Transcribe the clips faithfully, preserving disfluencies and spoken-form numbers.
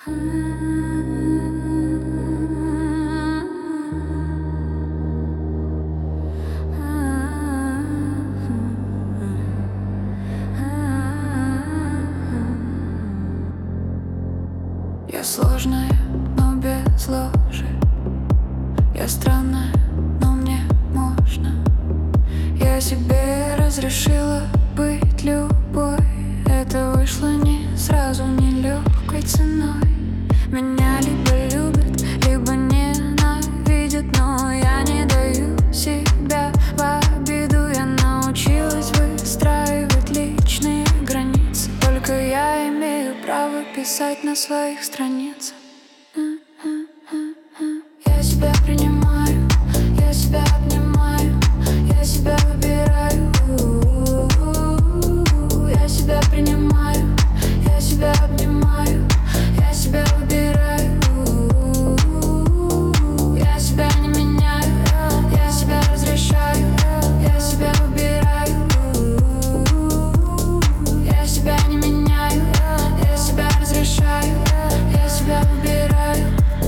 Я сложная, но без ложи. Я странная, но мне можно. Я себе разрешила быть любой. Это вышло не сразу, не легкой ценой. Меня либо любят, либо ненавидят, но я не даю себя в обиду. Я научилась выстраивать личные границы. Только я имею право писать на своих страницах. Я себя принимаю, я себя обнимаю, я себя выбираю. Я себя принимаю, я себя обнимаю, я себя выбираю. Я себя не меняю, я себя разрешаю, я себя выбираю. Я себя не меняю, я себя разрешаю, я себя выбираю.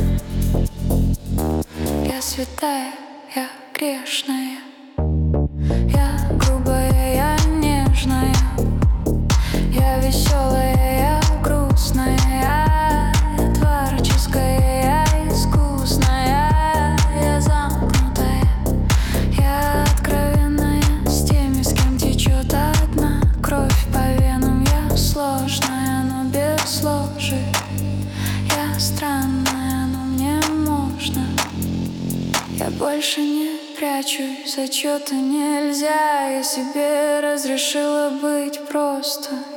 Я святая, я грешная, я грубая, я нежная, я веселая, я грустная, я творческая, я искусная, я замкнутая, я откровенная с теми, с кем течет одна кровь по венам. Я сложная, но без ложи. Я странная, но мне можно. Я больше не прячусь, зачета нельзя. Я себе разрешила быть просто.